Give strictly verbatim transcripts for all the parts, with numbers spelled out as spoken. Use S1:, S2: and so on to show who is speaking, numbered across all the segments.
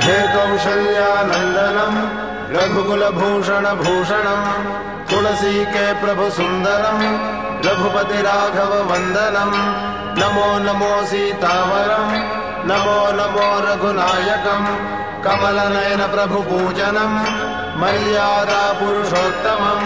S1: हे कौशल्यानंदनम रघुकुलभूषण भूषणम तुलसी के प्रभु सुंदरम रघुपति राघव वंदनम नमो नमो सीतावरम नमो नमो रघुनायकम कमलनयन प्रभु पूजनम मर्यादा पुरुषोत्तमम।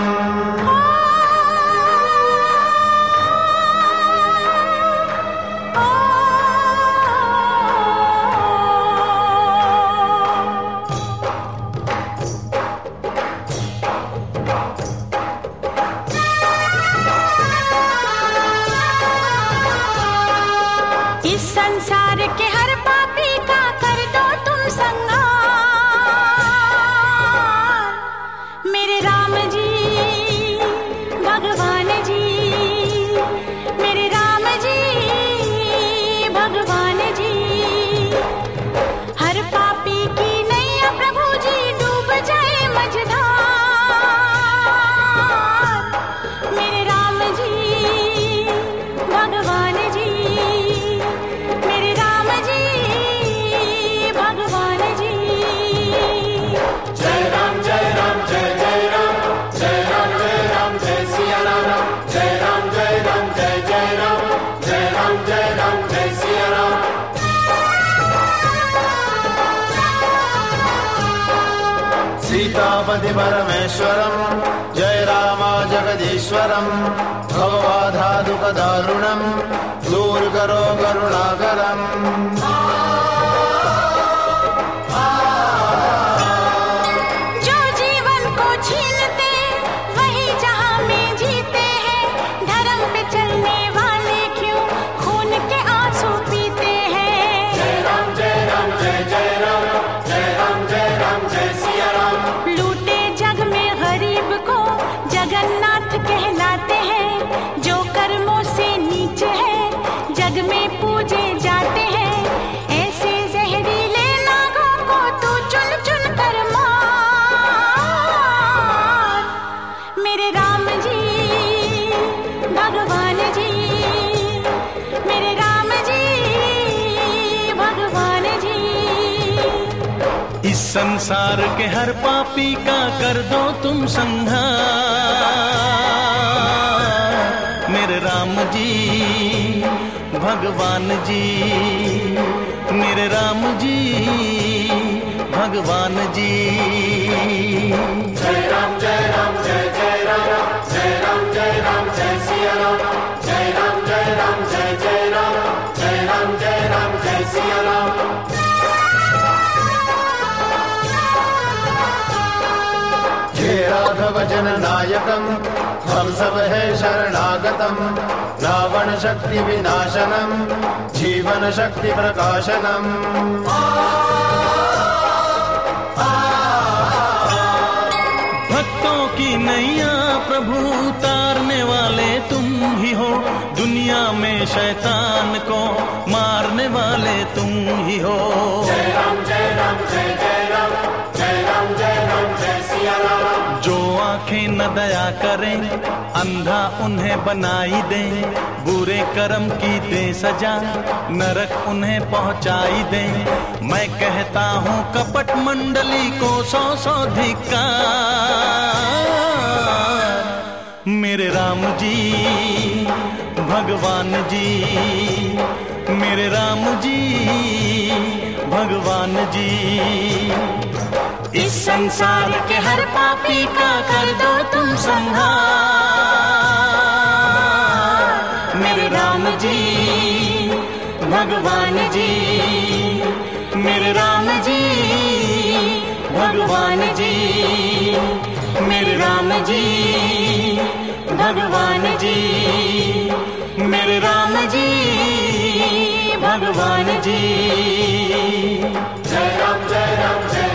S2: इस संसार के हर पापी का कर दो तुम संहार, मेरे राम जी भगवान जी, मेरे राम जी भगवान जी। हर पापी की नैया प्रभु जी डूब जाए मझधार, मेरे राम जी भगवान जी, मेरे राम जी भगवान जी।
S3: जय राम जय राम जय जय राम, जय राम जय राम जय सिया राम, जय राम जय राम जय जय राम, जय राम जय राम जय सिया राम।
S1: सीतापति परमेश्वरम जय रामा जगदीश्वरम भवबाधादुख दारुणम दूर करो करुणाकरम।
S2: जो जीवन को छीनते वही जहां में जीते हैं, धर्म पे चलने वाले क्यों खून के आंसू पीते हैं।
S3: जय राम जय राम जय जय राम, जय राम जय राम जय सिया राम।
S2: लूटे जग में गरीब को जगन्नाथ कहलाते हैं, जो कर्मों से नीचे है जग में पूजे जाते हैं। ऐसे जहरीले नागों को तू चुन चुन कर मार, मेरे राम जी भगवान जी, मेरे राम जी भगवान जी।
S4: इस संसार के हर पापी का कर दो तुम संहार, मेरे राम जी भगवान जी, मेरे राम जी भगवान जी।
S3: जय राम जय राम जय जय राम, जय राम जय राम जय सिया राम, जय राम जय राम जय जय राम, जय राम जय राम जय सिया राम।
S1: हे राघव जन नायकम हम सब है शरणागतम रावण शक्ति विनाशनम जीवन शक्ति प्रकाशनम।
S4: भक्तों की नैया प्रभु उतारने वाले तुम ही हो, दुनिया में शैतान को मारने वाले तुम ही हो।
S3: जय राम जय राम जय जय राम, जय राम जय राम जय सिया राम।
S4: जो आंखें न दया करें अंधा उन्हें बनाई दे, बुरे कर्म की दे सजा नरक उन्हें पहुंचाई दे। मैं कहता हूँ कपट मंडली को सौ सौ धिक्कार, मेरे राम जी भगवान जी, मेरे राम जी भगवान जी। इस संसार के हर पापी का कर दो तुम संहार, मेरे राम जी भगवान जी, मेरे राम जी भगवान जी, मेरे राम जी भगवान जी, मेरे राम जी भगवान जी।
S3: जय राम जय राम जय